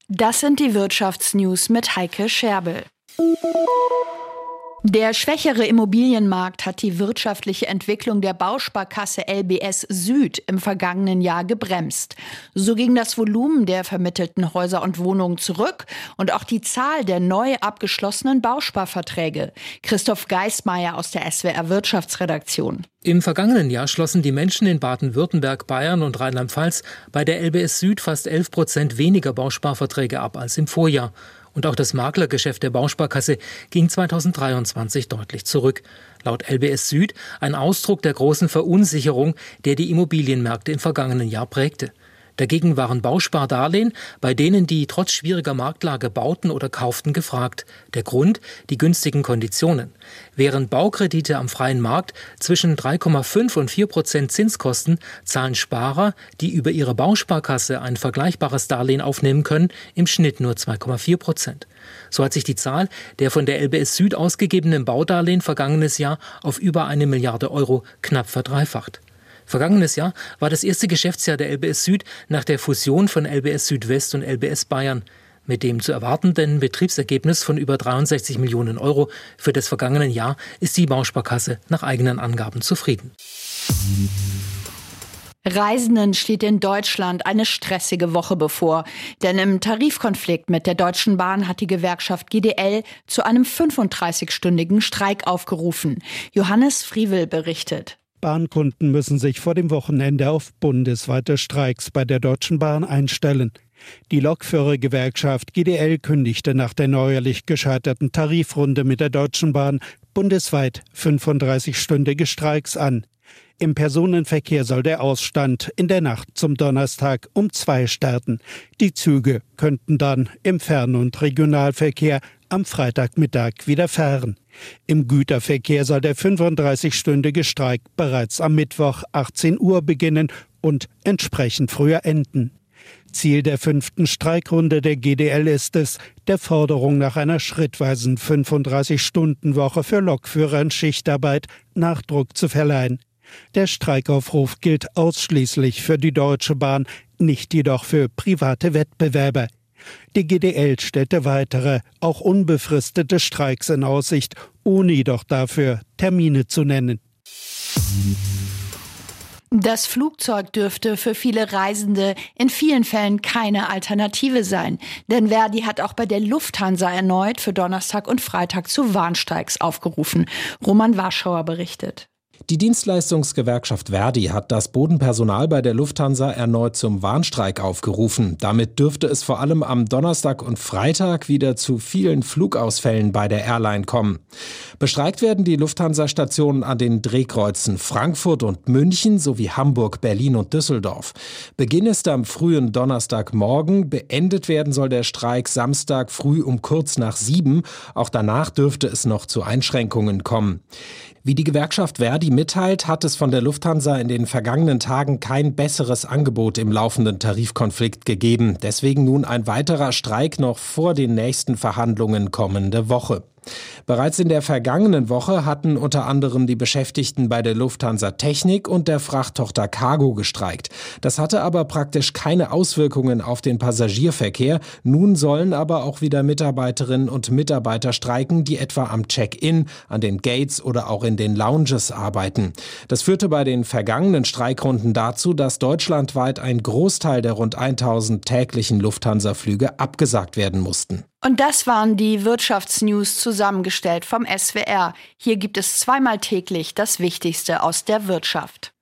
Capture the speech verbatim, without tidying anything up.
Das sind die Wirtschaftsnews mit Heike Scherbel. Der schwächere Immobilienmarkt hat die wirtschaftliche Entwicklung der Bausparkasse L B S Süd im vergangenen Jahr gebremst. So ging das Volumen der vermittelten Häuser und Wohnungen zurück und auch die Zahl der neu abgeschlossenen Bausparverträge. Christoph Geismeier aus der S W R Wirtschaftsredaktion. Im vergangenen Jahr schlossen die Menschen in Baden-Württemberg, Bayern und Rheinland-Pfalz bei der L B S Süd fast elf Prozent weniger Bausparverträge ab als im Vorjahr. Und auch das Maklergeschäft der Bausparkasse ging zweitausenddreiundzwanzig deutlich zurück. Laut L B S Süd ein Ausdruck der großen Verunsicherung, der die Immobilienmärkte im vergangenen Jahr prägte. Dagegen waren Bauspardarlehen, bei denen die trotz schwieriger Marktlage bauten oder kauften, gefragt. Der Grund? Die günstigen Konditionen. Während Baukredite am freien Markt zwischen drei Komma fünf und vier Prozent Zins kosten, zahlen Sparer, die über ihre Bausparkasse ein vergleichbares Darlehen aufnehmen können, im Schnitt nur zwei Komma vier Prozent. So hat sich die Zahl der von der L B S Süd ausgegebenen Baudarlehen vergangenes Jahr auf über eine Milliarde Euro knapp verdreifacht. Vergangenes Jahr war das erste Geschäftsjahr der L B S Süd nach der Fusion von L B S Südwest und L B S Bayern. Mit dem zu erwartenden Betriebsergebnis von über dreiundsechzig Millionen Euro für das vergangene Jahr ist die Bausparkasse nach eigenen Angaben zufrieden. Reisenden steht in Deutschland eine stressige Woche bevor. Denn im Tarifkonflikt mit der Deutschen Bahn hat die Gewerkschaft G D L zu einem fünfunddreißigstündigen Streik aufgerufen. Johannes Friewel berichtet. Bahnkunden müssen sich vor dem Wochenende auf bundesweite Streiks bei der Deutschen Bahn einstellen. Die Lokführergewerkschaft G D L kündigte nach der neuerlich gescheiterten Tarifrunde mit der Deutschen Bahn bundesweit fünfunddreißigstündige Streiks an. Im Personenverkehr soll der Ausstand in der Nacht zum Donnerstag um zwei starten. Die Züge könnten dann im Fern- und Regionalverkehr am Freitagmittag wieder fahren. Im Güterverkehr soll der fünfunddreißigstündige Streik bereits am Mittwoch achtzehn Uhr beginnen und entsprechend früher enden. Ziel der fünften Streikrunde der G D L ist es, der Forderung nach einer schrittweisen fünfunddreißig-Stunden-Woche für Lokführer in Schichtarbeit Nachdruck zu verleihen. Der Streikaufruf gilt ausschließlich für die Deutsche Bahn, nicht jedoch für private Wettbewerber. Die G D L stellte weitere, auch unbefristete Streiks in Aussicht, ohne jedoch dafür Termine zu nennen. Das Flugzeug dürfte für viele Reisende in vielen Fällen keine Alternative sein. Denn Verdi hat auch bei der Lufthansa erneut für Donnerstag und Freitag zu Warnstreiks aufgerufen. Roman Warschauer berichtet. Die Dienstleistungsgewerkschaft Verdi hat das Bodenpersonal bei der Lufthansa erneut zum Warnstreik aufgerufen. Damit dürfte es vor allem am Donnerstag und Freitag wieder zu vielen Flugausfällen bei der Airline kommen. Bestreikt werden die Lufthansa-Stationen an den Drehkreuzen Frankfurt und München sowie Hamburg, Berlin und Düsseldorf. Beginn ist am frühen Donnerstagmorgen, beendet werden soll der Streik Samstag früh um kurz nach sieben. Auch danach dürfte es noch zu Einschränkungen kommen. Wie die Gewerkschaft Verdi mitteilt, hat es von der Lufthansa in den vergangenen Tagen kein besseres Angebot im laufenden Tarifkonflikt gegeben. Deswegen nun ein weiterer Streik noch vor den nächsten Verhandlungen kommende Woche. Bereits in der vergangenen Woche hatten unter anderem die Beschäftigten bei der Lufthansa Technik und der Frachttochter Cargo gestreikt. Das hatte aber praktisch keine Auswirkungen auf den Passagierverkehr. Nun sollen aber auch wieder Mitarbeiterinnen und Mitarbeiter streiken, die etwa am Check-in, an den Gates oder auch in den Lounges arbeiten. Das führte bei den vergangenen Streikrunden dazu, dass deutschlandweit ein Großteil der rund tausend täglichen Lufthansa-Flüge abgesagt werden mussten. Und das waren die Wirtschaftsnews zusammengestellt vom S W R. Hier gibt es zweimal täglich das Wichtigste aus der Wirtschaft.